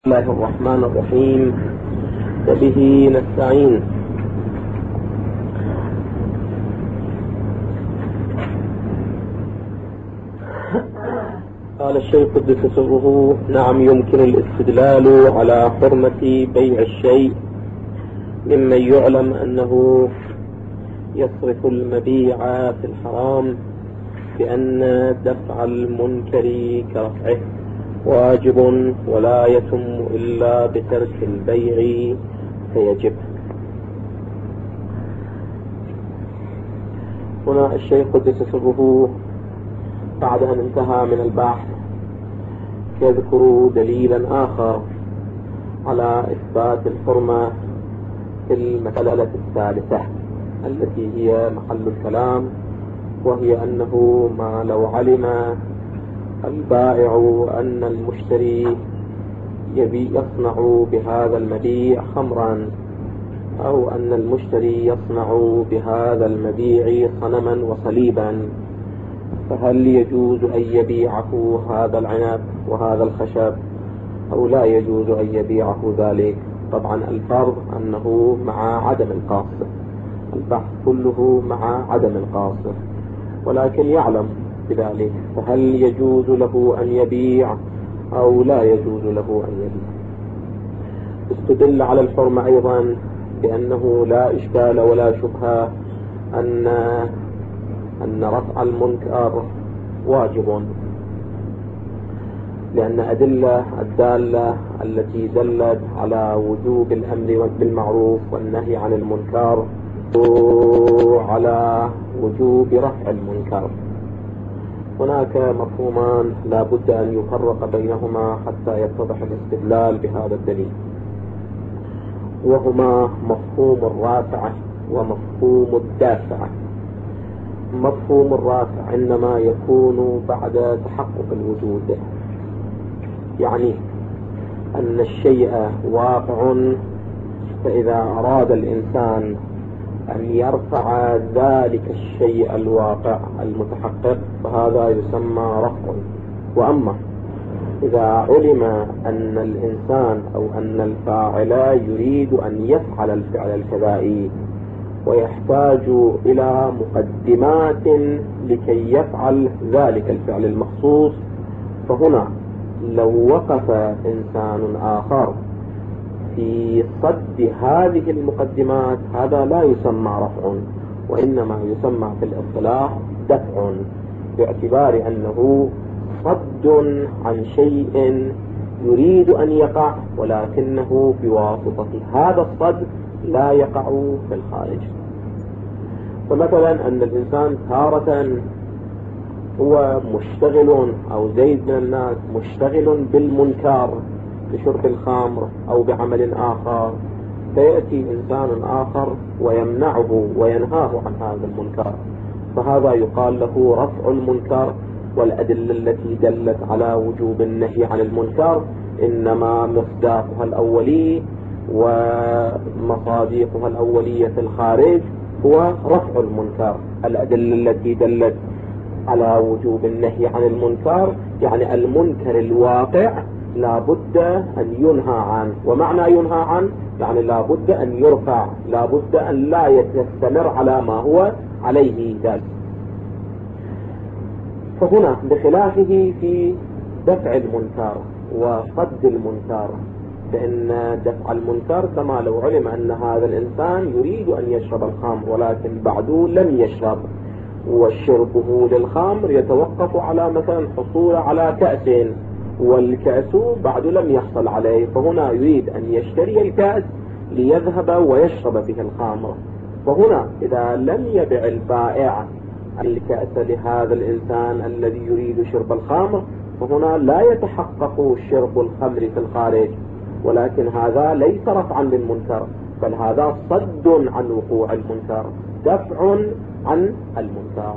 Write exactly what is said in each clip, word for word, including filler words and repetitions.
بسم الله الرحمن الرحيم وبه نستعين. قال الشيخ قدس سره: نعم، يمكن الاستدلال على حرمة بيع الشيء ممن يعلم أنه يصرف المبيع في الحرام بأن دفع المنكر كرفعه واجب ولا يتم إلا بترك البيع فيجب. هنا الشيخ قدس سره بعد أن انتهى من البحث يذكر دليلا آخر على إثبات الحرمة في المسألة الثالثة التي هي محل الكلام، وهي أنه ما لو علم البائع أن المشتري يبي يصنع بهذا المبيع خمرا، أو أن المشتري يصنع بهذا المبيع صنما وصليبا، فهل يجوز أن يبيعه هذا العنب وهذا الخشب أو لا يجوز أن يبيعه ذلك؟ طبعا الفرض أنه مع عدم القاصر، البحث كله مع عدم القاصر، ولكن يعلم بذلك، فهل يجوز له أن يبيع أو لا يجوز له أن يبيع؟ استدل على الحرمة أيضا بأنه لا إشكال ولا شبهة أن أن رفع المنكر واجب، لأن أدلة الدالة التي دلت على وجوب الأمر بالمعروف والنهي عن المنكر على وجوب رفع المنكر. هناك مفهومان لا بد أن يفرق بينهما حتى يتضح الاستدلال بهذا الدليل، وهما مفهوم الرافعة ومفهوم الدافعة. مفهوم الرافع إنما يكون بعد تحقق الوجود، يعني أن الشيء واقع، فإذا أراد الإنسان أن يرفع ذلك الشيء الواقع المتحقق فهذا يسمى رفع. وأما إذا علم أن الإنسان أو أن الفاعل يريد أن يفعل الفعل الكذائي ويحتاج إلى مقدمات لكي يفعل ذلك الفعل المخصوص، فهنا لو وقف إنسان آخر في صد هذه المقدمات هذا لا يسمى رفع، وإنما يسمى في الاصطلاح دفع، باعتبار أنه صد عن شيء يريد أن يقع، ولكنه بواسطة هذا الصد لا يقع في الخارج. فمثلا أن الإنسان تارة هو مشتغل أو زيد من الناس مشتغل بالمنكر بشرب الخمر أو بعمل آخر، فيأتي إنسان آخر ويمنعه وينهاه عن هذا المنكر، فهذا يقال له رفع المنكر. والأدلة التي دلت على وجوب النهي عن المنكر إنما مصداقها الأولي ومصادقها الأولية في الخارج هو رفع المنكر. الأدلة التي دلت على وجوب النهي عن المنكر يعني المنكر الواقع لا بد أن ينهى عنه، ومعنى ينهى عنه يعني لا بد أن يرفع، لا بد أن لا يستمر على ما هو عليه ذلك. فهنا بخلافه في دفع المنكر وصد المنكر، فإن دفع المنكر كما لو علم أن هذا الإنسان يريد أن يشرب الخمر ولكن بعده لم يشرب، وشربه للخمر يتوقف على مثلا حصول على كأس، والكأس بعد لم يحصل عليه، فهنا يريد أن يشتري الكأس ليذهب ويشرب به الخمر. فهنا إذا لم يبع البائع الكأس لهذا الإنسان الذي يريد شرب الخمر فهنا لا يتحقق شرب الخمر في الخارج، ولكن هذا ليس رفعا للمنكر، بل هذا صد عن وقوع المنكر، دفع عن المنكر.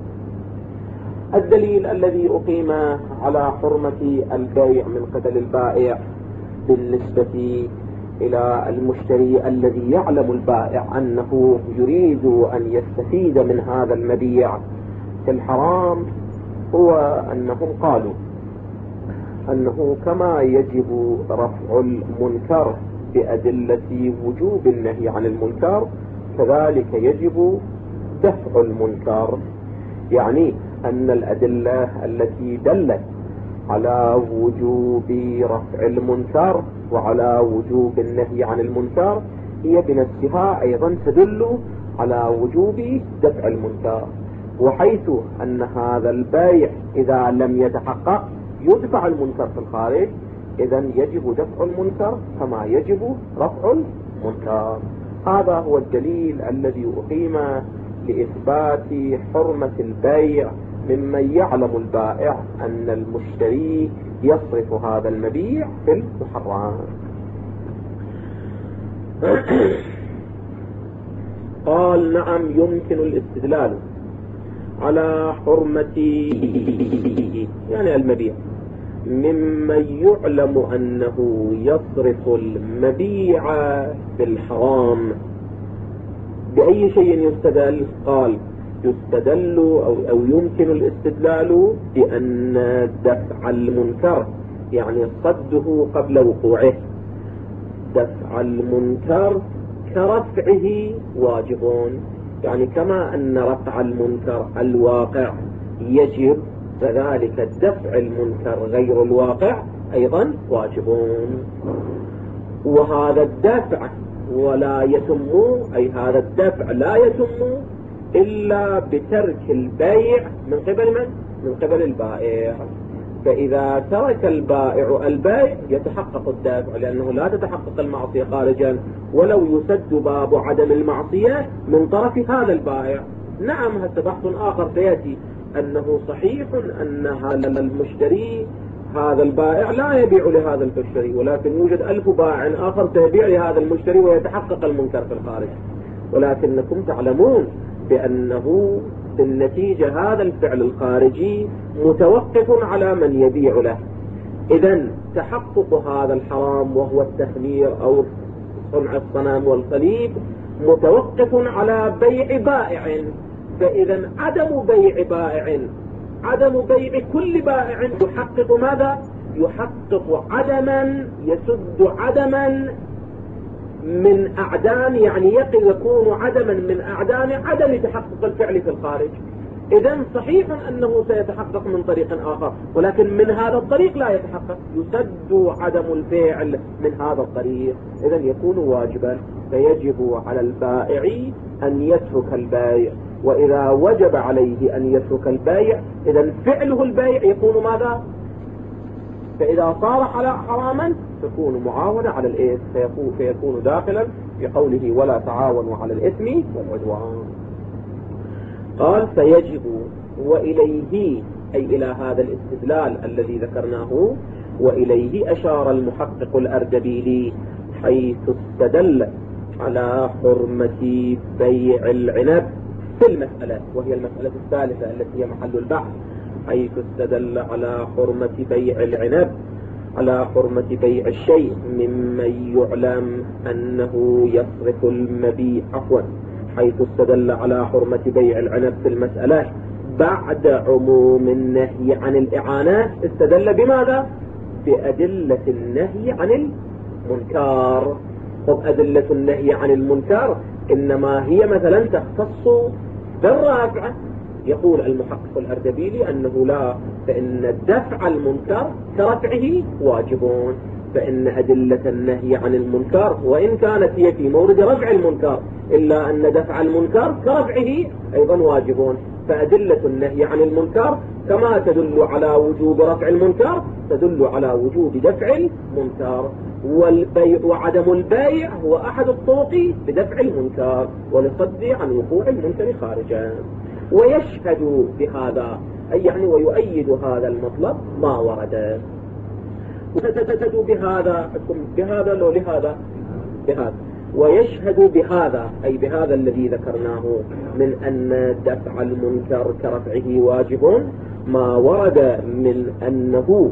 الدليل الذي أقيم على حرمة البيع من قبل البائع بالنسبة إلى المشتري الذي يعلم البائع أنه يريد أن يستفيد من هذا المبيع في الحرام هو أنهم قالوا أنه كما يجب رفع المنكر بأدلة وجوب النهي عن المنكر كذلك يجب دفع المنكر. يعني أن الأدلة التي دلت على وجوب رفع المنكر وعلى وجوب النهي عن المنكر هي بنفسها أيضا تدل على وجوب دفع المنكر، وحيث أن هذا البيع إذا لم يتحقق يدفع المنكر في الخارج، إذن يجب دفع المنكر كما يجب رفع المنكر. هذا هو الدليل الذي أقيم لإثبات حرمة البيع ممن يعلم البائع أن المشتري يصرف هذا المبيع في المحرم. قال نعم يمكن الاستدلال على حرمة يعني المبيع ممن يعلم أنه يصرف المبيع في الحرام. بأي شيء يستدل؟ قال يستدل أو, أو يمكن الاستدلال بأن دفع المنكر يعني صده قبل وقوعه، دفع المنكر كرفعه واجب. يعني كما أن رفع المنكر الواقع يجب، فذلك دفع المنكر غير الواقع أيضا واجبون. وهذا الدفع ولا يتم، أي هذا الدفع لا يتم إلا بترك البيع من قبل من؟ من قبل البائع. فإذا ترك البائع البيع يتحقق الدفع، لأنه لا تتحقق المعصية خارجا ولو يسد باب عدم المعصية من طرف هذا البائع. نعم هذا بحث آخر سيأتي أنه صحيح أن هذا المشتري هذا البائع لا يبيع لهذا المشتري، ولكن يوجد ألف بائع آخر سيبيع لهذا المشتري ويتحقق المنكر في الخارج، ولكنكم تعلمون بأنه في النتيجة هذا الفعل الخارجي متوقف على من يبيع له. إذن تحقق هذا الحرام وهو التخمير أو صنع الصنم والصليب متوقف على بيع بائع. فإذا عدم بيع بائع، عدم بيع كل بائع يحقق ماذا؟ يحقق عدما، يسد عدما من أعدام، يعني يكون عدما من أعدام عدم تحقق الفعل في الخارج. إذن صحيح أنه سيتحقق من طريق آخر، ولكن من هذا الطريق لا يتحقق، يسد عدم الفعل من هذا الطريق، إذن يكون واجبا. فيجب على البائع أن يترك البيع، وإذا وجب عليه أن يترك البيع إذن فعله البيع يكون ماذا؟ فإذا صار حراما تكون معاونة على الإثم، فيكون, فيكون داخلا في قوله ولا تعاونوا على الإثم والعدوان. قال فيجب، وإليه أي إلى هذا الاستدلال الذي ذكرناه، وإليه أشار المحقق الأردبيلي حيث استدل على حرمة بيع العنب في المسألة، وهي المسألة الثالثة التي هي محل البحث، حيث استدل على حرمة بيع العنب على حرمة بيع الشيء ممن يعلم أنه يصرف المبيع، عفوا حيث استدل على حرمة بيع العنب في المسألة بعد عموم النهي عن الإعانات، استدل بماذا؟ بأدلة النهي عن المنكر. أدلة النهي عن المنكر إنما هي مثلا تختص بالرافع. يقول المحقق الأردبيلي أنه لا، فإن دفع المنكر كرفعه واجبون، فإن أدلة النهي عن المنكر وإن كانت هي في مورد رفع المنكر إلا أن دفع المنكر كرفعه أيضا واجبون. فأدلة النهي عن المنكر كما تدل على وجوب رفع المنكر تدل على وجوب دفع المنكر. والبيع وعدم البيع هو أحد الطرق لدفع المنكر ولصد عن وقوع المنكر خارجا. ويشهد بهذا أي يعني ويؤيد هذا المطلب ما ورد. وتشهد بهذا بهذا لو لهذا بهذا ويشهد بهذا أي بهذا الذي ذكرناه من أن دفع المنكر كرفعه واجب ما ورد من أنه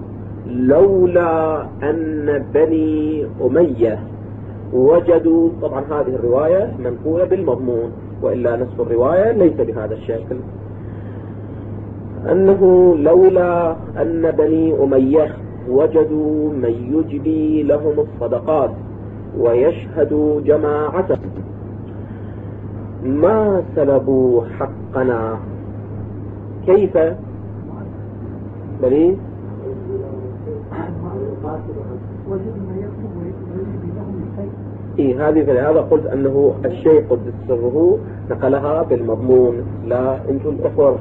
لولا أن بني أمية وجدوا، طبعا هذه الرواية منقولة بالمضمون وإلا نصف الرواية ليس بهذا الشكل، أنه لولا أن بني أمية وجدوا من يجبي لهم الصدقات ويشهدوا جماعة ما سلبوا حقنا. كيف؟ بلي إيه هذه فلهذا قلت أنه الشيء قد سره نقلها بالمضمون. لا أنتم الأخوة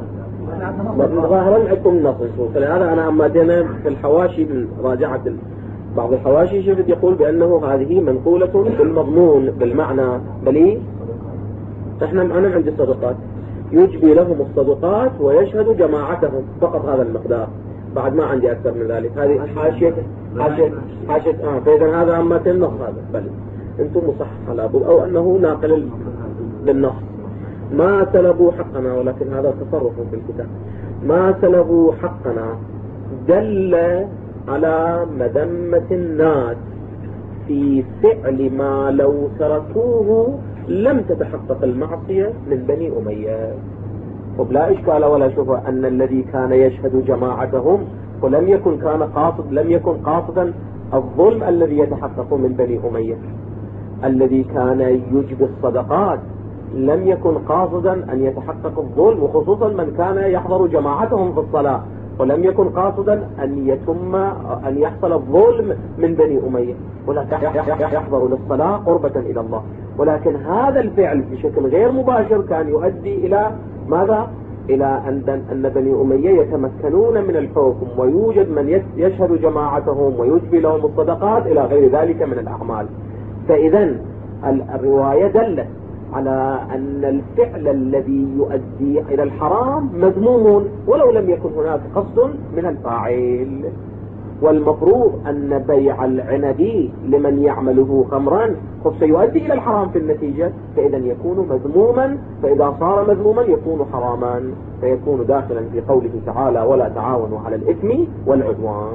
ظاهرا عندكم نص، فلهذا أنا أما دينا في الحواشي من راجعة بعض الحواشي شفت يقول بأنه هذه منقولة بالمضمون بالمعنى. بلي احنا أنا عندي صدقات يجبي لهم الصدقات ويشهد جماعتهم، فقط هذا المقدار، بعد ما عندي أكثر من ذلك. هذه حاشية حاشية حاشية آه فإذا هذا أما النص هذا بل أنتم مصحح على أبو أو أنه ناقل للنص. ما سلبوا حقنا، ولكن هذا تصرف في الكتاب. ما سلبوا حقنا دل على مذمة الناس في فعل ما لو تركوه لم تتحقق المعصية من بني أمية. وبلا إشكال ولا شبهة أن الذي كان يشهد جماعتهم ولم يكن كان قاصد لم يكن قاصدا الظلم الذي يتحقق من بني أمية. الذي كان يجبي الصدقات لم يكن قاصدا أن يتحقق الظلم، وخصوصا من كان يحضر جماعتهم في الصلاة، ولم يكن قاصدا أن يتم أن يحصل الظلم من بني أمية، ولكن يحضر للصلاة قربة إلى الله. ولكن هذا الفعل بشكل غير مباشر كان يؤدي إلى ماذا؟ إلى أن أن بني أمية يتمكنون من الحكم، ويوجد من يشهد جماعتهم ويجبي لهم الصدقات إلى غير ذلك من الأعمال. فإذا الرواية دلت على أن الفعل الذي يؤدي إلى الحرام مذموم ولو لم يكن هناك قصد من الفاعل. والمفروض أن بيع العنب لمن يعمله خمرا سيؤدي إلى الحرام في النتيجة، فإذا يكون مذموما، فإذا صار مذموما يكون حراما، فيكون داخلا في قوله تعالى ولا تعاونوا على الإثم والعدوان.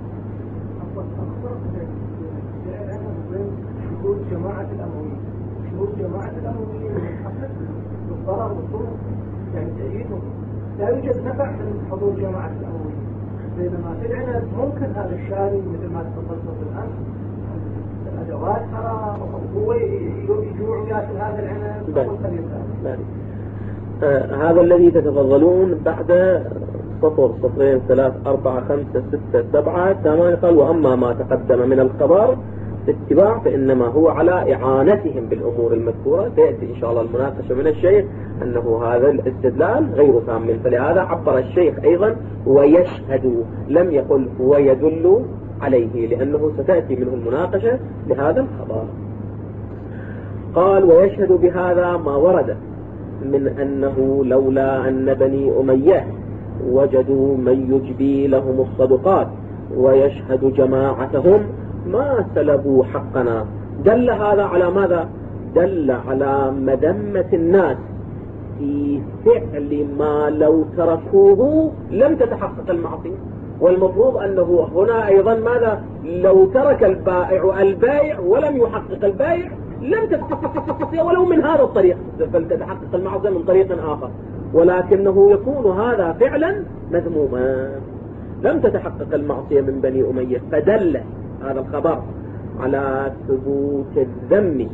شروط جماعة الأموية شروط جماعة الأموية بالضرر والضرر، يعني تأييدهم لا يوجد نفع من حضور جماعة الأموية. بينما في العنب ممكن هذا الشاري مثل ما تفضلت بالأمس الأدوات حرام، وهو يجوع ويأكل هذا العنب. آه هذا الذي تتفضلون بعد سطر سطرين ثلاث أربعة خمسة ستة سبعة ثمانية قال وأما ما تقدم من الخبر اتباع فإنما هو على إعانتهم بالأمور المذكورة. سيأتي إن شاء الله المناقشة من الشيخ أنه هذا الاستدلال غير تام، فلهذا عبر الشيخ أيضا ويشهد، لم يقل ويدل عليه، لأنه ستأتي منه المناقشة لهذا الخبر. قال ويشهد بهذا ما ورد من أنه لولا أن بني أمية وجدوا من يجبي لهم الصدقات ويشهد جماعتهم ما سلبوا حقنا. دل هذا على ماذا؟ دل على مذمة الناس في فعل ما لو تركوه لم تتحقق المعصية. والمفروض أنه هنا أيضا ماذا؟ لو ترك البائع البائع ولم يحقق البائع لم تتحقق المعصية ولو من هذا الطريق، فلتتحقق المعصية من طريق آخر، ولكنه يكون هذا فعلا مذموما، لم تتحقق المعصية من بني أمية. فدل هذا الخبر على ثبوت الذم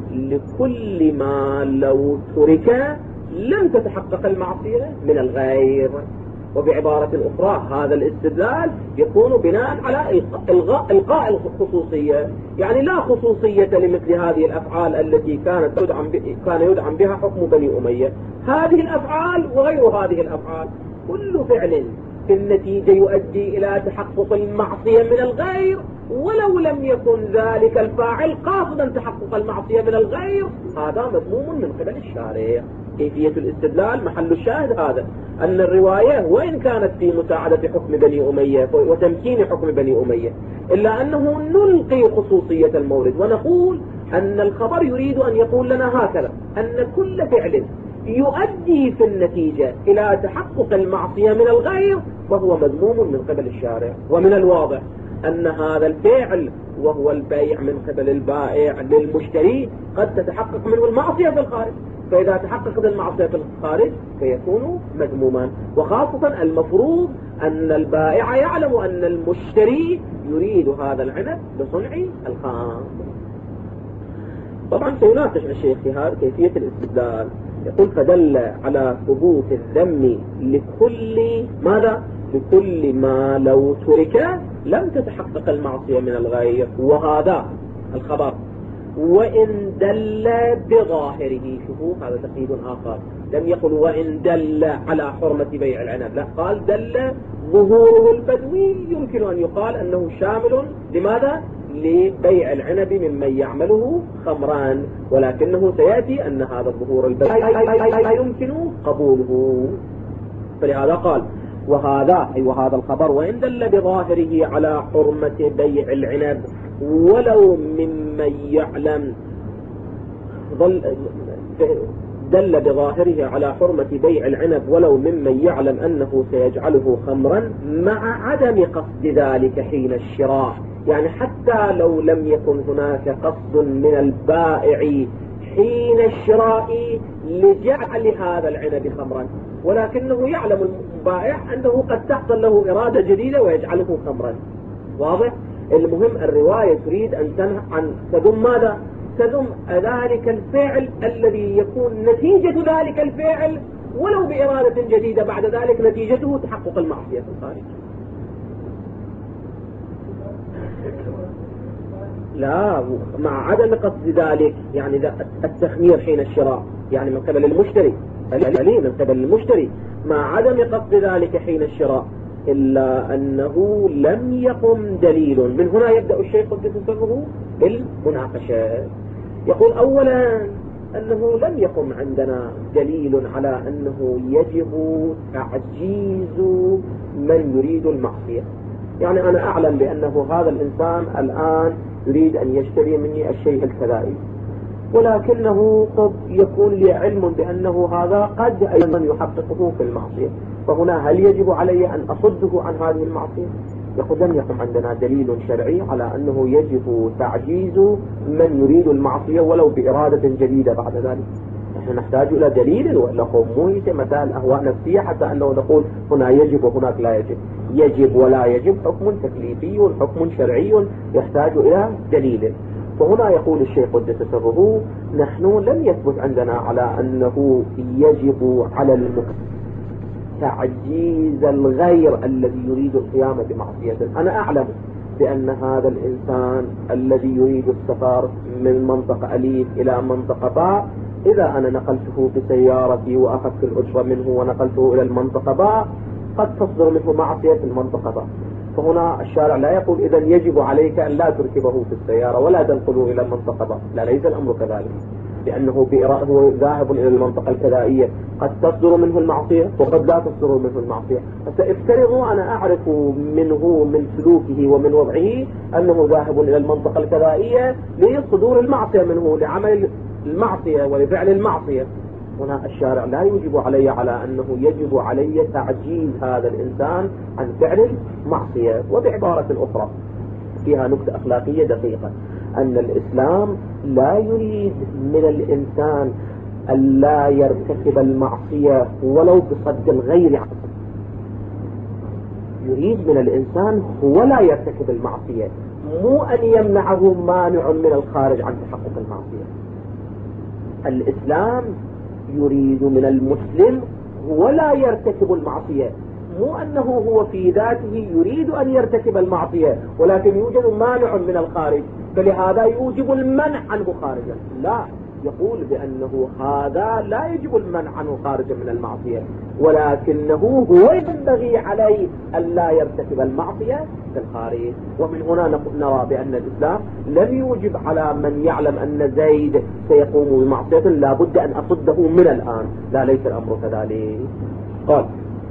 لكل ما لو ترك لم تتحقق المعصية من الغير. وبعبارة أخرى هذا الاستدلال يكون بناء على إلغاء إلقاء الخصوصية، يعني لا خصوصية لمثل هذه الأفعال التي كانت يدعم كان يدعم بها حكم بني أمية. هذه الأفعال وغير هذه الأفعال كل فعل في النتيجة يؤدي إلى تحقق المعصية من الغير ولو لم يكن ذلك الفاعل قاصدا تحقق المعصية من الغير، هذا مذموم من قبل الشارع. كيفية الاستدلال محل الشاهد هذا، أن الرواية وإن كانت في مساعدة حكم بني أمية وتمكين حكم بني أمية، إلا أنه نلقي خصوصية المورد ونقول أن الخبر يريد أن يقول لنا هكذا، أن كل فعل يؤدي في النتيجة إلى تحقق المعصية من الغير وهو مذموم من قبل الشارع. ومن الواضح أن هذا الفعل وهو البيع من قبل البائع للمشتري قد تتحقق منه المعصية في الخارج، فإذا تحققت المعصية في الخارج فيكون مذموما. وخاصة المفروض أن البائع يعلم أن المشتري يريد هذا العنب لصنع الخام. طبعا سيناقش الشيخ في هذا كيفية الاستدلال. يقول فدل على ثبوت الذم لكل ماذا؟ لكل ما لو ترك لم تتحقق المعصية من الغير، وهذا الخبر. وإن دل بظاهره، شوفوا هذا تقييد آخر، لم يقل وإن دل على حرمة بيع العنب، لا، قال دل ظهوره البدوي يمكن أن يقال أنه شامل لماذا؟ لبيع العنب ممن يعمله خمران، ولكنه سيأتي أن هذا الظهور البدوي لا يمكن قبوله. فلهذا قال وهذا أي وهذا الخبر وإن دل بظاهره على حرمة بيع العنب ولو ممن يعلم دل بظاهره على حرمة بيع العنب ولو ممن يعلم أنه سيجعله خمرا مع عدم قصد ذلك حين الشراء. يعني حتى لو لم يكن هناك قصد من البائع حين الشراء لجعل هذا العنب خمرا، ولكنه يعلم البائع أنه قد تحصل له إرادة جديدة ويجعله خمرا. واضح؟ المهم الرواية تريد أن تنهى عن تذم ماذا؟ تذم ذلك الفعل الذي يكون نتيجة ذلك الفعل ولو بإرادة جديدة بعد ذلك نتيجته تحقق المعصية في الخارج. لا، مع عدم قصد ذلك، يعني التخمير حين الشراء يعني من قبل المشتري، من قبل المشتري مع عدم قصد ذلك حين الشراء، إلا أنه لم يقم دليل. من هنا يبدأ الشيخ قدس سره بالمناقشة. يقول أولا أنه لم يقم عندنا دليل على أنه يجب تعجيز من يريد المعصية. يعني أنا أعلم بأنه هذا الإنسان الآن يريد أن يشتري مني الشيء الكذائي، ولكنه قد يكون لي علم بأنه هذا قد أيضا يحققه في المعصية، فهنا هل يجب علي أن أصده عن هذه المعصية؟ يقول لم يقم عندنا دليل شرعي على أنه يجب تعجيز من يريد المعصية ولو بإرادة جديدة بعد ذلك. نحن نحتاج إلى دليل، وإلا خموية مثال أهواء نفسية حتى أنه نقول هنا يجب وهناك لا يجب. يجب ولا يجب حكم تكليفي حكم شرعي يحتاج إلى دليل. فهنا يقول الشيخ قدس سره نحن لم يثبت عندنا على أنه يجب على المكلف تعجيز الغير الذي يريد القيام بمعصيته. أنا أعلم بأن هذا الإنسان الذي يريد السفر من منطقة أليف إلى منطقة باء، إذا أنا نقلته بسيارتي وأخذت الأجرة منه ونقلته إلى المنطقة باء قد تصدر منه معصية في المنطقة باء. فهنا الشارع لا يقول إذا يجب عليك أن لا تركبه في السيارة ولا تنقله إلى المنطقة باء، لا، ليس الأمر كذلك، لأنه هو ذاهب إلى المنطقة الكذائية قد تصدر منه المعصية وقد لا تصدر منه المعصية. فافترضوا أنا أعرف منه من سلوكه ومن وضعه أنه ذاهب إلى المنطقة الكذائية لصدور المعصية منه، لعمل المعصية ولفعل المعصية. هنا الشارع لا يجب علي على أنه يجب علي تعجيز هذا الإنسان عن فعل المعصية. وبعبارة أخرى فيها نكتة أخلاقية دقيقة، أن الإسلام لا يريد من الإنسان أن لا يرتكب المعصية ولو بصد الغير عنه. يريد من الإنسان هو لا يرتكب المعصية، مو أن يمنعه مانع من الخارج عن تحقق المعصية. الإسلام يريد من المسلم ولا يرتكب المعصية، مو أنه هو في ذاته يريد أن يرتكب المعصية ولكن يوجد مانع من الخارج فلهذا يوجب المنع عنه خارجا. لا، يقول بأنه هذا لا يجب المنع عنه خارجا من المعصية، ولكنه هو ينبغي عليه أن لا يرتكب المعصية في الخارج. ومن هنا نرى بأن الإسلام لم يوجب على من يعلم أن زيد سيقوم بمعصية لا بد أن أصده من الآن، لا، ليس الأمر كذلك. قال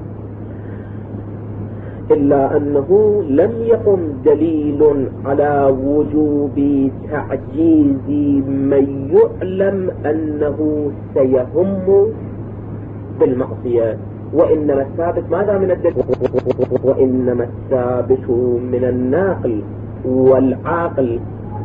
إلا أنه لم يقم دليل على وجوب تعجيز من يعلم أنه سيهم بالمعصية، وإنما الثابت ماذا من الدليل؟ وإنما الثابت من الناقل والعاقل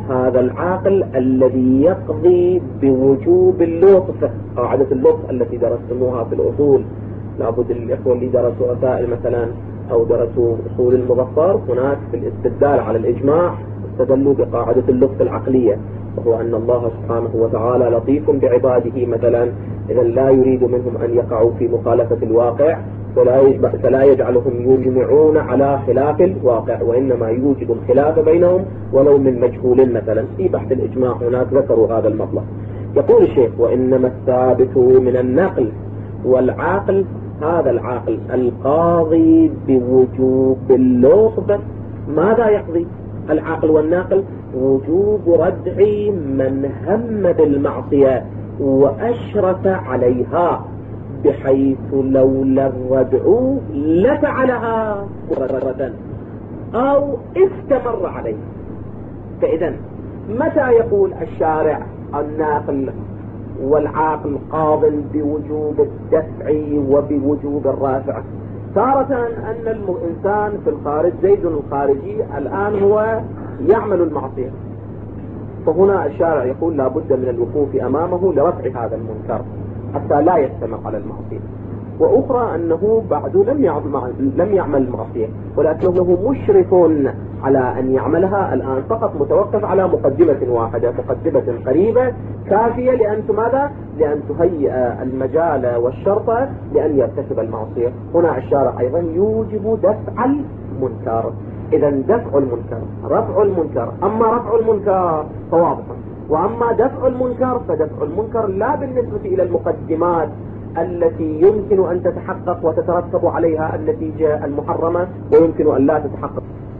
هذا العاقل الذي يقضي بوجوب اللطف. قاعدة اللطف التي درستموها في الأصول، لابد الإخوة اللي درسوا رسائل مثلا أو درسوا أصول المظفر، هناك في الاستدلال على الإجماع استدلوا بقاعدة اللطف العقلية، وهو أن الله سبحانه وتعالى لطيف بعباده. مثلا إذا لا يريد منهم أن يقعوا في مخالفة الواقع فلا فلا يجعلهم يجمعون على خلاف الواقع، وإنما يوجد الخلاف بينهم ولو من مجهول. مثلا في بحث الإجماع هناك ذكروا هذا المطلب. يقول الشيخ: وإنما الثابت من النقل والعاقل، هذا العاقل القاضي بوجوب اللطف. ماذا يقضي العاقل والناقل؟ وجوب ردع من هم بالمعصية وأشرف عليها، بحيث لولا الردع لفعلها مرة أو استمر عليه. فإذا متى يقول الشارع الناقل والعاقل قاض بوجوب الدفع وبوجوب الرافع؟ تارة أن الإنسان في الخارج، زيد الخارجي الآن هو يعمل المعصية، فهنا الشارع يقول لا بد من الوقوف أمامه لرفع هذا المنكر حتى لا يستمر على المعصية. وأخرى أنه بعد لم يعمل لم يعمل المعصية، ولكنه مشرف على أن يعملها الآن، فقط متوقف على مقدمة واحدة، مقدمة قريبة كافية لأن ماذا؟ لأن تهيئ المجال والشرط لأن يرتكب المعصية. هنا الشارع أيضا يوجب دفع المنكر. إذا دفع المنكر، رفع المنكر. أما رفع المنكر فواضح، وأما دفع المنكر فدفع المنكر لا بالنسبة إلى المقدمات التي يمكن أن تتحقق وتترتب عليها النتيجة المحرمة ويمكن أن لا تتحقق.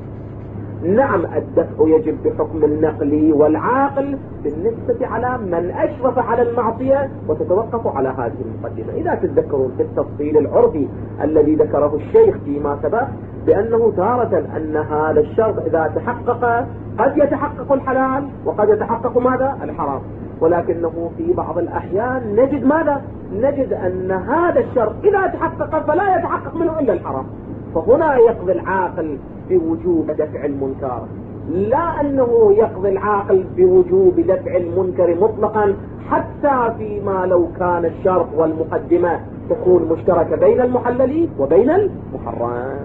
نعم الدفع يجب بحكم النقل والعاقل بالنسبة على من أشرف على المعصية وتتوقف على هذه المقدمة. إذا تتذكرون في التفصيل العرفي الذي ذكره الشيخ فيما سبق بأنه تارة أن هذا الشرط إذا تحقق قد يتحقق الحلال وقد يتحقق ماذا؟ الحرام، ولكنه في بعض الأحيان نجد ماذا؟ نجد أن هذا الشرط إذا تحقق فلا يتحقق منه إلا الحرام. فهنا يقضي العاقل بوجوب دفع المنكر، لا أنه يقضي العاقل بوجوب دفع المنكر مطلقا، حتى فيما لو كان الشرط والمقدمة تكون مشتركة بين المحلل وبين المحرم.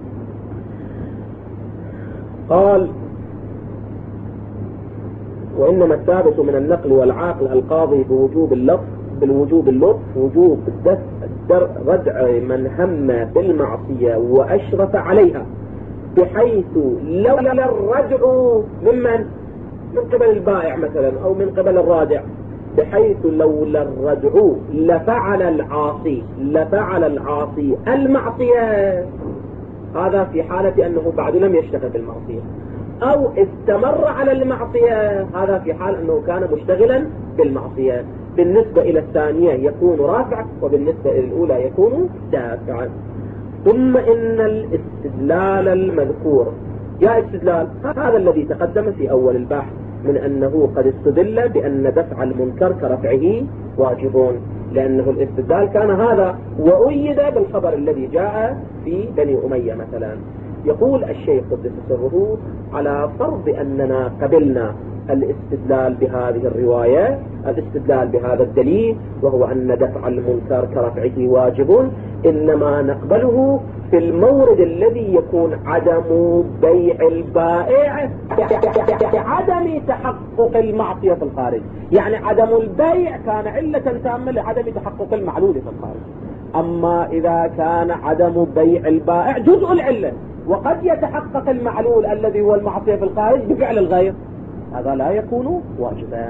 قال: وإنما الثابت من النقل والعاقل القاضي بوجوب اللطف بالوجوب اللطف وجوب الدفع ردع من هم بالمعصية وأشرف عليها، بحيث لولا الردع ممن من قبل البائع مثلا أو من قبل الرادع، بحيث لولا الردع لفعل العاصي لفعل العاصي المعصية. هذا في حالة أنه بعد لم يشتغل بالمعصية، أو استمر على المعصية، هذا في حال أنه كان مشتغلا بالمعصية. بالنسبة إلى الثانية يكون رافع، وبالنسبة إلى الأولى يكون دافعا. ثم إن الاستدلال المذكور، جاء استدلال هذا الذي تقدم في أول البحث من أنه قد استدل بأن دفع المنكر كرفعه واجبون، لأنه الاستدلال كان هذا، وأيد بالخبر الذي جاء في بني أمية مثلا. يقول الشيخ قدس سره: على فرض أننا قبلنا الاستدلال بهذه الرواية، الاستدلال بهذا الدليل، وهو أن دفع المنكر كرفعه واجب، إنما نقبله في المورد الذي يكون عدم بيع البائع عدم تحقق المعصية في الخارج. يعني عدم البيع كان علة تامة لعدم تحقق المعلول في الخارج. أما إذا كان عدم بيع البائع جزء العلة، وقد يتحقق المعلول الذي هو المعصية في الخارج بفعل الغير، هذا لا يكون واجبا.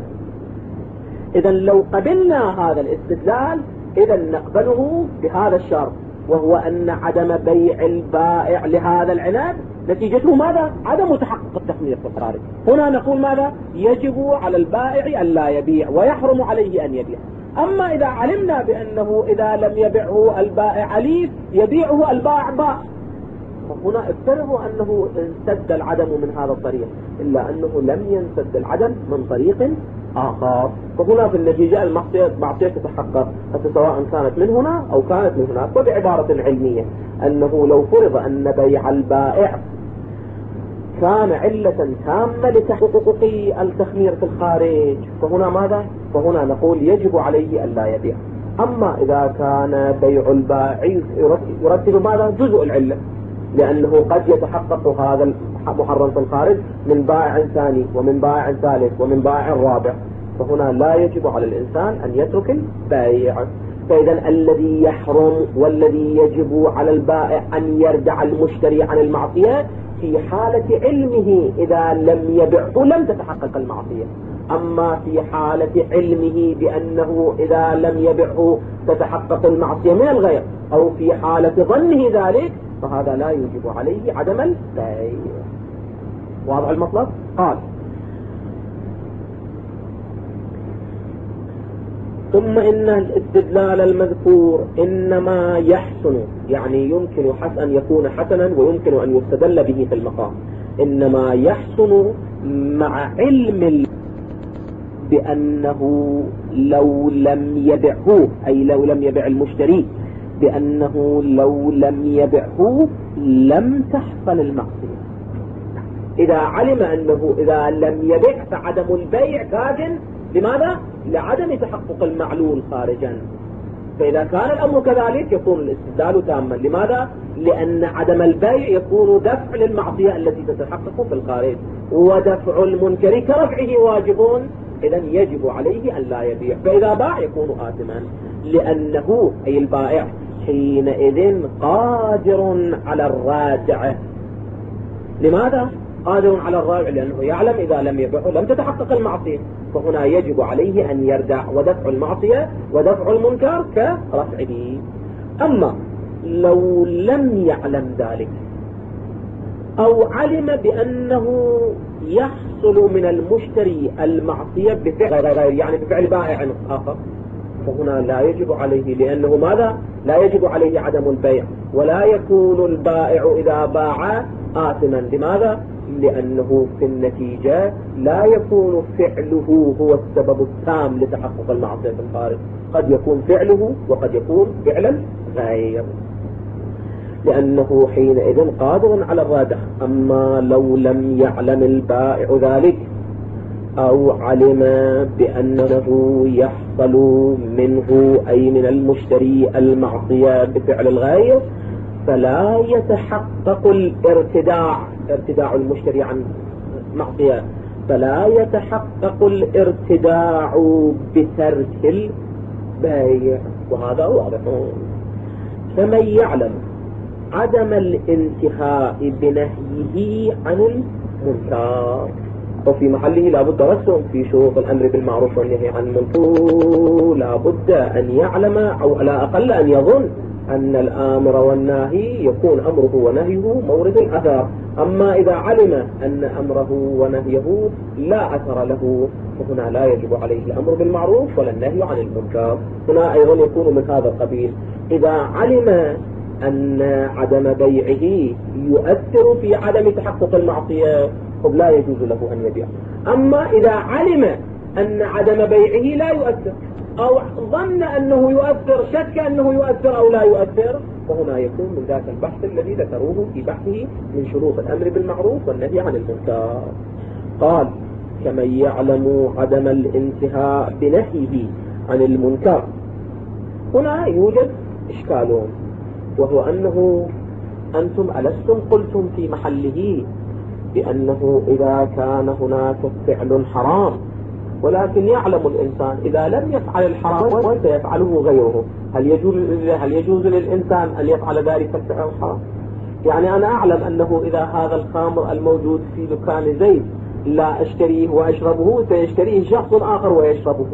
إذا لو قبلنا هذا الاستدلال إذا نقبله بهذا الشرط، وهو أن عدم بيع البائع لهذا العنب نتيجته ماذا؟ عدم تحقق التخمير في الخارج. هنا نقول ماذا؟ يجب على البائع أن لا يبيع ويحرم عليه أن يبيع. أما إذا علمنا بأنه إذا لم يبيعه البائع عليف يبيعه البائع باع، فهنا افترضوا أنه انسد العدم من هذا الطريق، إلا أنه لم ينسد العدم من طريق آخر. فهنا في النتيجة المعصية تتحقق، سواء كانت من هنا أو كانت من هناك. وبعبارة علمية أنه لو فرض أن بيع البائع كان علة تامة لتحقق التخمير في الخارج فهنا ماذا؟ فهنا نقول يجب عليه أن لا يبيع. أما إذا كان بيع البائع يرتب ماذا؟ جزء العلة، لأنه قد يتحقق هذا المحرم في الخارج من بائع ثاني ومن بائع ثالث ومن بائع رابع، فهنا لا يجب على الإنسان أن يترك البيع. فإذا الذي يحرم والذي يجب على البائع أن يردع المشتري عن المعصية في حالة علمه إذا لم يبعه لم تتحقق المعصية. أما في حالة علمه بأنه إذا لم يبعه تتحقق المعصية من الغير، أو في حالة ظنه ذلك، فهذا لا يجب عليه عدم البيع. واضح المطلب؟ قال ثم إن الاستدلال المذكور إنما يحسن، يعني يمكن أن يكون حسنا ويمكن أن يستدل به في المقام، إنما يحسن مع علم بأنه لو لم يبعه، أي لو لم يبع المشتري، بأنه لو لم يبعه لم تحصل المعصية. إذا علم أنه إذا لم يبع فعدم البيع كاذن، لماذا؟ لعدم تحقق المعلول خارجا. فإذا كان الأمر كذلك يكون الاستدلال تاما. لماذا؟ لأن عدم البيع يكون دفع للمعصية التي تتحقق في الخارج، ودفع المنكر كرفعه واجب، إذن يجب عليه أن لا يبيع. فإذا باع يكون آثما، لأنه أي البائع حينئذ قادر على الرادع. لماذا؟ قادر على الرادع لأنه يعلم إذا لم يبيعه لم تتحقق المعصية، فهنا يجب عليه أن يردع، ودفع المعصية ودفع المنكر كرفعه. أما لو لم يعلم ذلك أو علم بأنه يحصل من المشتري المعصية بفعل غير، يعني بفعل بائع آخر، فهنا لا يجب عليه، لأنه ماذا؟ لا يجب عليه عدم البيع، ولا يكون البائع إذا باع آثما. لماذا؟ لأنه في النتيجة لا يكون فعله هو السبب التام لتحقق المعصية في الخارج، قد يكون فعله وقد يكون فعلا غير، لأنه حينئذ قادر على الرادع. أما لو لم يعلم البائع ذلك أو علم بأنه يحصل منه أي من المشتري المعصية بفعل الغير، فلا يتحقق الارتداع، ارتداع المشتري عن معصية، فلا يتحقق الارتداع بترك البيع. وهذا واضح. فمن يعلم عدم الانتهاء بنهيه عن المنكر، وفي محله لابد رسم في شروط الأمر بالمعروف والنهي عن المنكر، لابد أن يعلم أو على أقل أن يظن أن الآمر والناهي يكون أمره ونهيه مورد الأثر. أما إذا علم أن أمره ونهيه لا أثر له، فهنا لا يجب عليه الأمر بالمعروف ولا النهي عن المنكر. هنا أيضا يكون من هذا القبيل. إذا علم أن عدم بيعه يؤثر في عدم تحقق المعصية، لا يجوز له أن يبيع. أما إذا علم أن عدم بيعه لا يؤثر، أو ظن أنه يؤثر، شك أنه يؤثر أو لا يؤثر، فهنا يكون من ذاك البحث الذي ذكروه في بحثه من شروط الأمر بالمعروف والنهي عن المنكر. قال كمن يعلم عدم الانتهاء بنهيه عن المنكر. هنا يوجد إشكالون، وهو أنه أنتم ألستم قلتم في محله بأنه إذا كان هناك فعل حرام، ولكن يعلم الإنسان إذا لم يفعل الحرام سيفعله غيره، هل يجوز هل يجوز للإنسان أن يفعل ذلك الفعل الحرام؟ يعني أنا أعلم أنه إذا هذا الخمر الموجود في دكان زيد لا أشتريه وأشربه، سيشتريه شخص آخر ويشربه.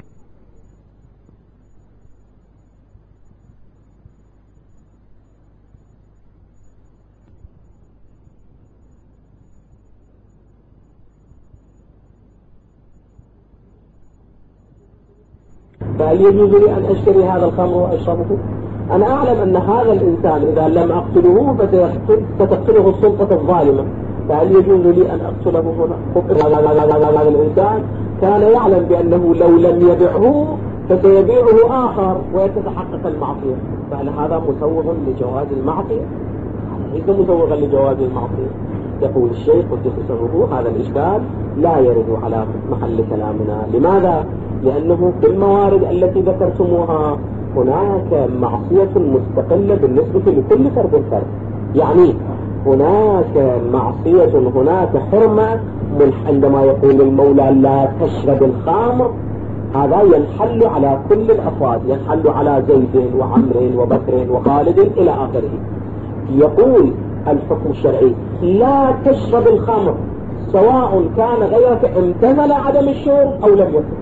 فهل يجوز لي أن أشتري هذا الخمر وأشربه؟ أنا أعلم أن هذا الإنسان إذا لم أقتله فتقتله السلطة الظالمة، فهل يجوز لي أن أقتله هنا؟ هذا الإنسان كان يعلم بأنه لو لم يبعه فسيبيعه آخر ويتحقق المعصية، فهل هذا مسوغ لجواز المعصية؟ ليس مسوغا لجواز المعصية. يقول الشيخ قدس سره هذا الإشكال لا يرد على محل كلامنا. لماذا؟ لأنه في الموارد التي ذكرتموها هناك معصية مستقلة بالنسبة لكل فرد فرد. يعني هناك معصية، هناك حرمة عندما يقول المولى لا تشرب الخمر، هذا ينحل على كل الأفراد، ينحل على زيد وعمر وبكر وخالد إلى آخره. يقول الحكم الشرعي لا تشرب الخمر سواء كان غيرك امتثل عدم الشرب أو لم يمتثل،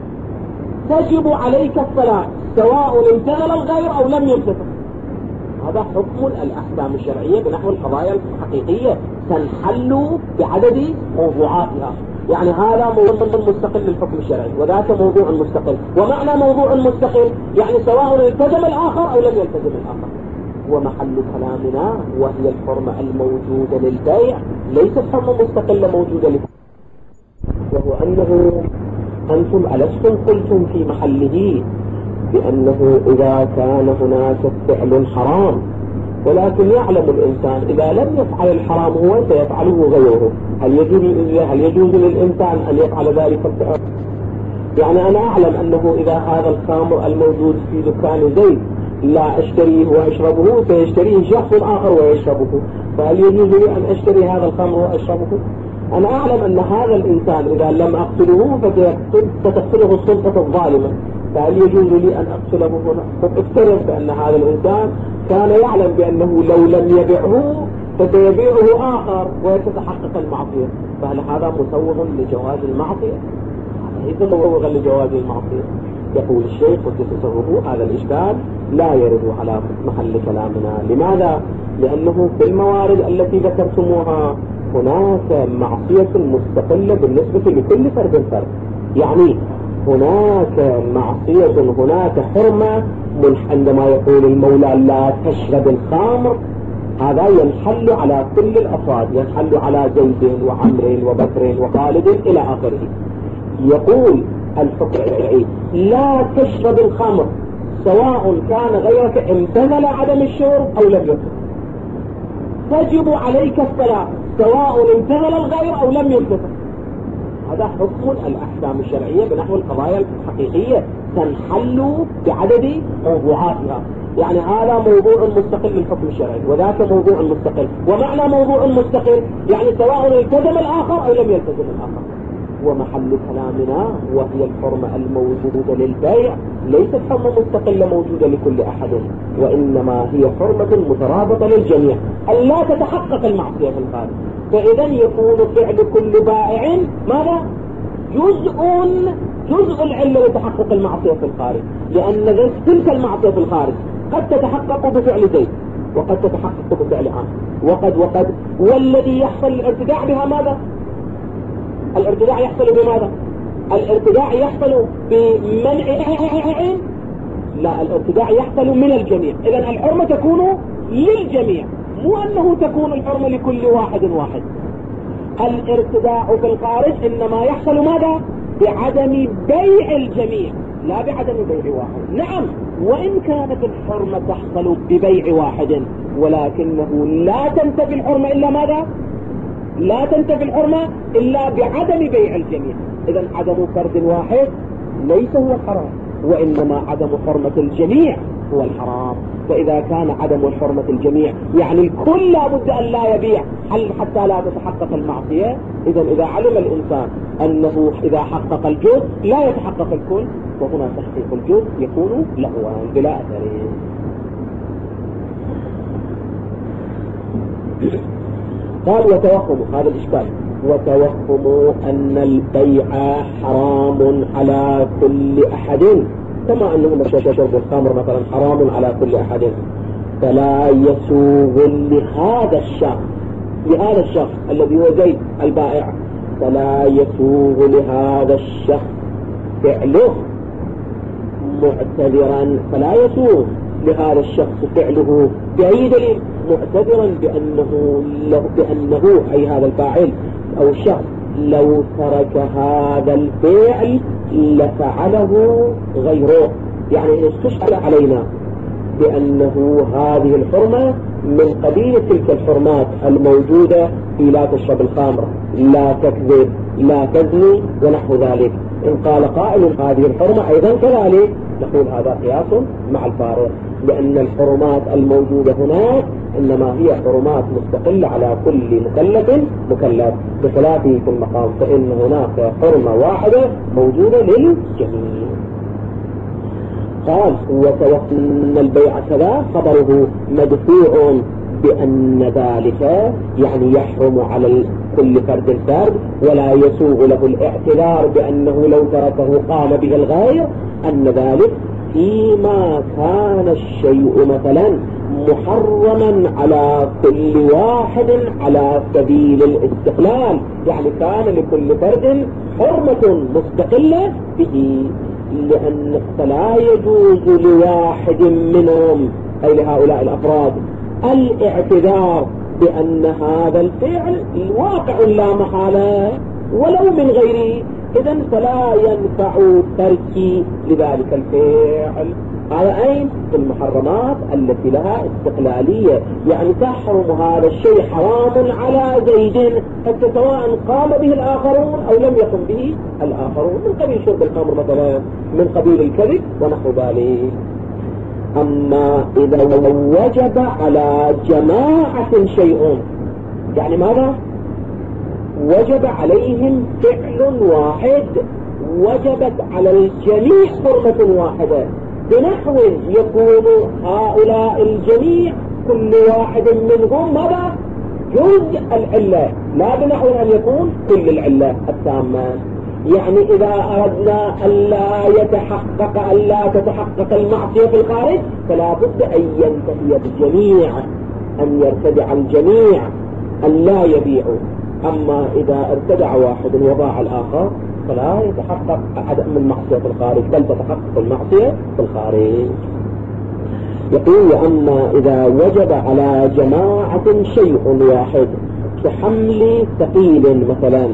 تجب عليك الصلاة سواء امتثل الغير أو لم يمتثل. هذا حكم الأحكام الشرعية بنحو القضايا الحقيقية تنحل بعدد موضوعاتها. يعني هذا موضوع مستقل للحكم الشرعي وذاك موضوع مستقل. ومعنى موضوع مستقل يعني سواء التزم الآخر أو لم يلتزم الآخر. ومحل كلامنا وهي الحرمة الموجودة للبيع ليست حرمة مستقلة موجودة للبيع، وهو أنه أنتم ألستم قلتم في محله بأنه إذا كان هناك فعل حرام ولكن يعلم الإنسان إذا لم يفعل الحرام هو سيفعله غيره، هل يجوز هل يجوز للإنسان أن يفعل ذلك الفعل؟ يعني أنا أعلم أنه إذا هذا الخمر الموجود في دكان زيد لا أشتريه وأشربه سيشتريه شخص آخر ويشربه، فهل يجوز لي أن أشتري هذا الخمر وأشربه؟ أنا أعلم أن هذا الإنسان إذا لم أقتله فتقتله السلطة الظالمة، فهل يجوز لي أن أقتله هنا؟ فافترض بأن هذا الإنسان كان يعلم بأنه لو لم يبيعه فسيبيعه آخر ويتحقق المعصية، فهل هذا مسوغ لجواز المعصية؟ إذا مسوغا لجواز المعصية. يقول الشيخ قدس سره هذا الإشكال لا يرد على محل كلامنا. لماذا؟ لأنه في الموارد التي ذكرتموها هناك معصية مستقلة بالنسبة لكل فرد فرد. يعني هناك معصية، هناك حرمة عندما يقول المولى لا تشرب الخمر، هذا ينحل على كل الأفراد، ينحل على زيد وعمر وبكر وخالد إلى آخره. يقول الحكم الشرعي لا تشرب الخمر سواء كان غيرك امتثل عدم الشرب أو لم يمتثل، تجب عليك الصلاة سواء امتثل الغير أو لم يمتثل. هذا حكم الأحكام الشرعية بنحو القضايا الحقيقية تنحل بعدد موضوعاتها. يعني هذا موضوع مستقل للحكم الشرعي وذاك موضوع مستقل. ومعنى موضوع مستقل يعني سواء التزم الآخر أو لم يلتزم الآخر. ومحل كلامنا وهي الحرمة الموجودة للبيع ليست حرمة مستقلة موجودة لكل أحد، وإنما هي حرمة مترابطة للجميع ألا تتحقق المعصية في الخارج. فإذا يكون فعل كل بائع ماذا؟ جزء جزء العلة لتحقق المعصية في الخارج، لأن تلك المعصية في الخارج قد تتحقق بفعل زيد وقد تتحقق بفعل عام وقد وقد والذي يحصل الارتداع بها ماذا؟ الارتداع يحصل بماذا؟ الارتداع يحصل بمنع، لا، الارتداع يحصل من الجميع. إذن الحرمة تكون للجميع، مو أنه تكون الحرمة لكل واحد واحد. الارتداع في الخارج إنما يحصل ماذا؟ بعدم بيع الجميع لا بعدم بيع واحد. نعم، وإن كانت الحرمة تحصل ببيع واحد ولكنه لا تنتفي الحرمة إلا ماذا؟ لا تنتفي الحرمة إلا بعدم بيع الجميع. إذن عدم فرد واحد ليس هو الحرام، وإنما عدم حرمة الجميع هو الحرام. فإذا كان عدم حرمة الجميع يعني الكل لابد أن لا يبيع حتى لا تتحقق المعصية. إذن إذا علم الإنسان أنه إذا حقق الجزء لا يتحقق الكل، وهنا تحقيق الجزء يكون لغوا بلا أثر. قال وتوهم هذا الإشكال، وتوهم أن البيع حرام على كل أحد، كما أنه شرب الخمر مثلا حرام على كل أحد، فلا يسوغ لهذا الشخص لهذا الشخص الذي هو زيد البائع، فلا يسوغ لهذا الشخص فعله معتذرا، فلا يسوغ لهذا الشخص فعله بأي دليل معتذرا بأنه لو بأنه أي هذا الفاعل أو الشخص لو ترك هذا الفعل لفعله غيره. يعني استشكل علينا بأنه هذه الحرمة من قبيل تلك الحرمات الموجودة في لا تشرب الخمر، لا تكذب، لا تزني ونحو ذلك. إن قال قائل هذه الحرمة أيضا كذلك، نقول هذا قياس مع الفارق، لأن الحرمات الموجودة هناك إنما هي حرمات مستقلة على كل مكلف مكلف، بخلافه في المقام فإن هناك حرمة واحدة موجودة للجميع. قال وتوقن البيع كذا خبره مدفوع بأن ذلك يعني يحرم على كل فرد فرد، ولا يسوغ له الاعتذار بأنه لو تركه قام به الغير، أن ذلك فيما كان الشيء مثلا محرما على كل واحد على سبيل الاستقلال، يعني كان لكل فرد حرمة مستقلة به، لأن فلا يجوز لواحد منهم أي لهؤلاء الأفراد الاعتذار بأن هذا الفعل واقع لا محالة ولو من غيره، إذن فلا ينفع تركي لذلك الفعل. هذا أين في المحرمات التي لها استقلالية، يعني تحرم هذا الشيء حرام على زيد حتى سواء قام به الآخرون أو لم يقم به الآخرون، من قبيل شرب الخمر مثلا، من قبيل الكذب ونحو ذلك. أما إذا وجب على جماعة شيء، يعني ماذا؟ وجب عليهم فعل واحد، وجبت على الجميع حرمة واحدة، بنحو يكون هؤلاء الجميع كل واحد منهم ماذا؟ جزء العلة، لا بنحو أن يكون كل العلة التامة. يعني إذا أردنا ألا يتحقق ألا تتحقق المعصية في الخارج فلا بد أن ينتهي بالجميع، أن يرتدع الجميع، أن لا يبيعوا. أما إذا ارتدع واحد وضاع الآخر فلا يتحقق عدم المعصية في الخارج، بل تتحقق المعصية في الخارج. يقول أما إذا وجب على جماعة شيء واحد كحمل ثقيل مثلا،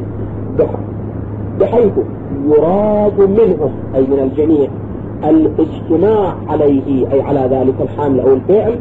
بحيث يراد منهم أي من الجميع الاجتماع عليه أي على ذلك الحمل أو الفعل،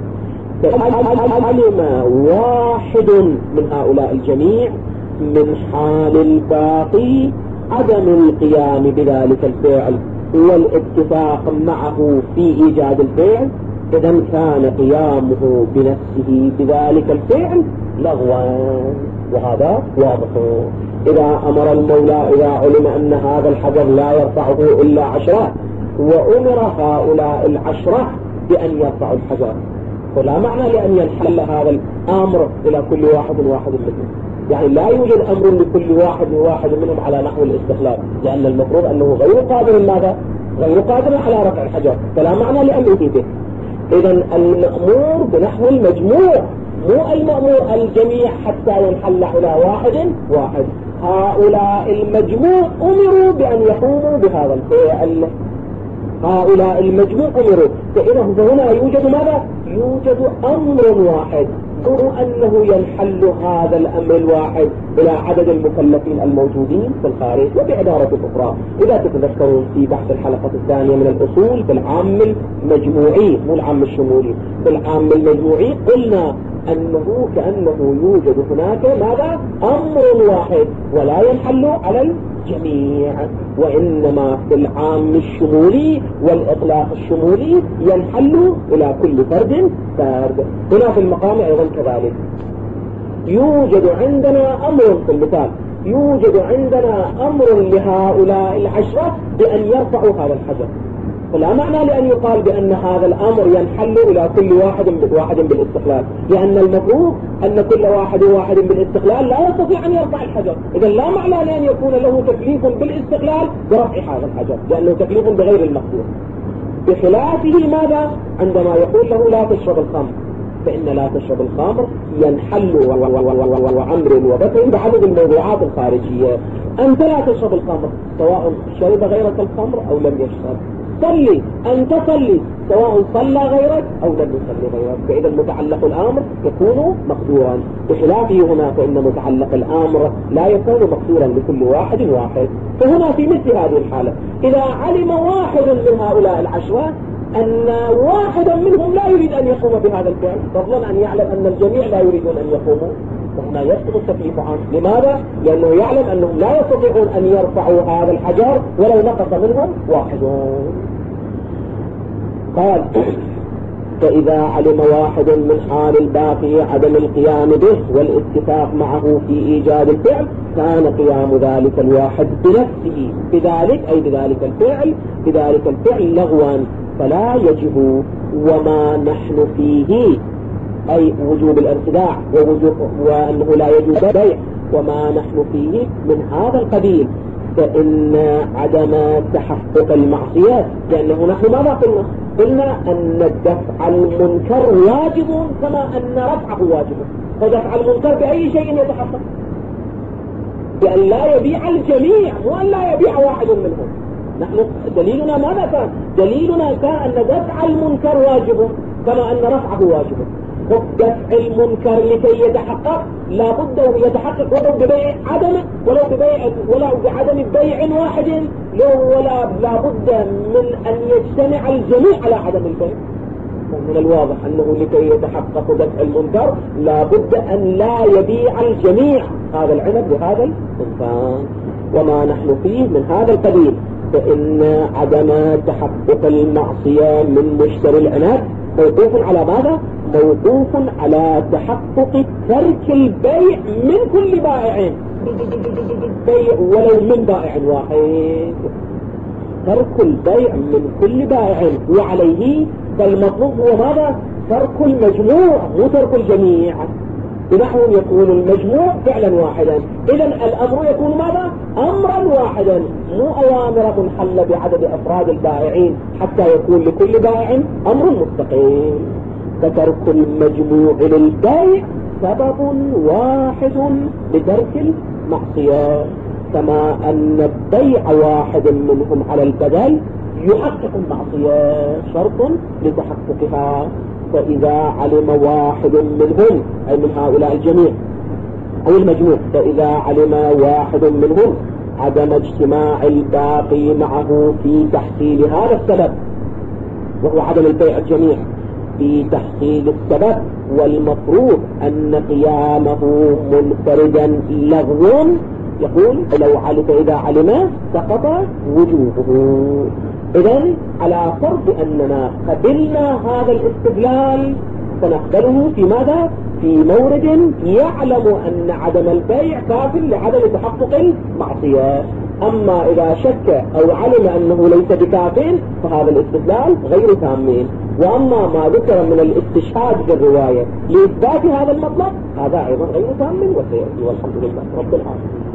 علم واحد من هؤلاء الجميع من حال الباقي عدم القيام بذلك الفعل والاتفاق معه في إيجاد الفعل، إذا كان قيامه بنفسه بذلك الفعل لغوا، وهذا واضح. إذا أمر المولى إذا علم أن هذا الحجر لا يرفعه إلا عشرة، وأمر هؤلاء العشرة بأن يرفعوا الحجر، فلا معنى لأن ينحل هذا الأمر إلى كل واحد واحد منهم، يعني لا يوجد أمر لكل واحد واحد منهم على نحو الاستخلاف، لأن المفروض أنه غير قادر ماذا؟ غير قادر على رفع الحجر، فلا معنى لأن يفيده. إذا المأمور بنحو المجموع، مو المأمور الجميع حتى ينحل إلى واحد واحد. هؤلاء المجموع أمروا بأن يقوموا بهذا الفعل، هؤلاء المجموع أمروا، فإذا هنا يوجد ماذا؟ يوجد أمر واحد، هو أنه ينحل هذا الأمر الواحد إلى عدد المكلفين الموجودين في الخارج. وبعبارة أخرى إذا تتذكرون في بحث الحلقة الثانية من الأصول في العام المجموعي مو العام الشمولي، في العام المجموعي قلنا أنه كأنه يوجد هناك ماذا؟ أمر واحد ولا ينحل على الجميع، وإنما في العام الشمولي والإطلاق الشمولي ينحل إلى كل فرد فرد. هنا في المقام أيضا كذلك يوجد عندنا أمر، في المثال يوجد عندنا أمر لهؤلاء العشرة بأن يرفعوا هذا الحجر، فلا معنى لأن يقال بأن هذا الأمر ينحل إلى كل واحد واحد بالاستقلال، لأن المفروض أن كل واحد واحد بالاستقلال لا يستطيع أن يرفع الحجر، إذا لا معنى لأن يكون له تكليف بالاستقلال برفع هذا الحجر، لأنه تكليف بغير المقدور. بخلافه ماذا؟ عندما يقول له لا تشرب الخمر، فإن لا تشرب الخمر ينحل وعمر وبطن بعدد الموضوعات الخارجية. أنت لا تشرب الخمر سواء شرب غيرك الخمر أو لم يشرب، صلي أنت صلي سواء صلى غيرك أو لم يصلي غيرك، فإذا متعلق الأمر يكون مقدورا. بخلافه هنا فإن متعلق الأمر لا يكون مقدورا لكل واحد واحد. فهنا في مثل هذه الحالة إذا علم واحد من هؤلاء العشرة أن واحدا منهم لا يريد أن يقوم بهذا الفعل، فضلا أن يعلم أن الجميع لا يريدون أن يقوموا، وهنا يسقط التكليف عنه. لماذا؟ لأنه يعلم أنهم لا يستطيعون أن يرفعوا هذا الحجر ولو نقص منهم واحد. قال: فإذا علم واحد من حال الباقي عدم القيام به والاتفاق معه في إيجاد الفعل، كان قيام ذلك الواحد بنفسه بذلك، أي بذلك الفعل بذلك الفعل لغوا فلا يجب. وما نحن فيه أي وجوب الارتداع ووجوب وأنه لا يجوز بيع، وما نحن فيه من هذا القبيل، فإن عدم تحقق المعصية، لأنه نحن ماذا قلنا؟ قلنا أن دفع المنكر واجب كما أن رفعه واجب، فدفع المنكر بأي شيء يتحقق؟ بأن لا يبيع الجميع وأن لا يبيع واحد منهم. نحن دليلنا ماذا كان؟ دليلنا كان أن دفع المنكر واجب كما أن رفعه واجب. دفع المنكر لكي يتحقق لا بد يتحقق ولو ببيع عدم ولو ببيع ولو بعدم بيع واحد، ولا لا بد من أن يجتمع الجميع على عدم البيع. ومن الواضح أنه لكي يتحقق دفع المنكر لا بد أن لا يبيع الجميع هذا العنب وهذا الإنسان. وما نحن فيه من هذا القبيل، فإن عدم تحقق المعصية من مشتري العنب موقوف على ماذا؟ موقوف على تحقق ترك البيع من كل بائع، بيع ولو من بائع واحد، ترك البيع من كل بائع، وعليه فالمطلوب هو ماذا؟ ترك المجموع مو ترك الجميع. بنحو يكون المجموع فعلا واحدا، إذا الأمر يكون ماذا؟ أمرا واحدا، مو أوامر منحلة بعدد أفراد البائعين حتى يكون لكل بائع أمر مستقيم. فترك المجموع للبيع سبب واحد لترك المعصية، كما أن بيع واحد منهم على البدل يحقق المعصية، شرط لتحققها. فإذا علم واحد منهم أي من هؤلاء الجميع أو المجموع، فإذا علم واحد منهم عدم اجتماع الباقي معه في تحصيل هذا السبب، وهو عدم البيع الجميع، في تحصيل السبب، والمفروض أن قيامه منفردا لغو، يقول لو علم إذا علم سقط وجوبه. إذن على فرض أننا قبلنا هذا الاستدلال فنقبله في ماذا؟ في مورد يعلم أن عدم البيع كاف لعدم تحقق المعصية. أما إذا شك أو علم أنه ليس بكاف فهذا الاستدلال غير تام. وأما ما ذكر من الاستشهاد في الرواية لإثبات هذا المطلب هذا أيضا غير تام وسيأتي، والحمد لله رب العالمين.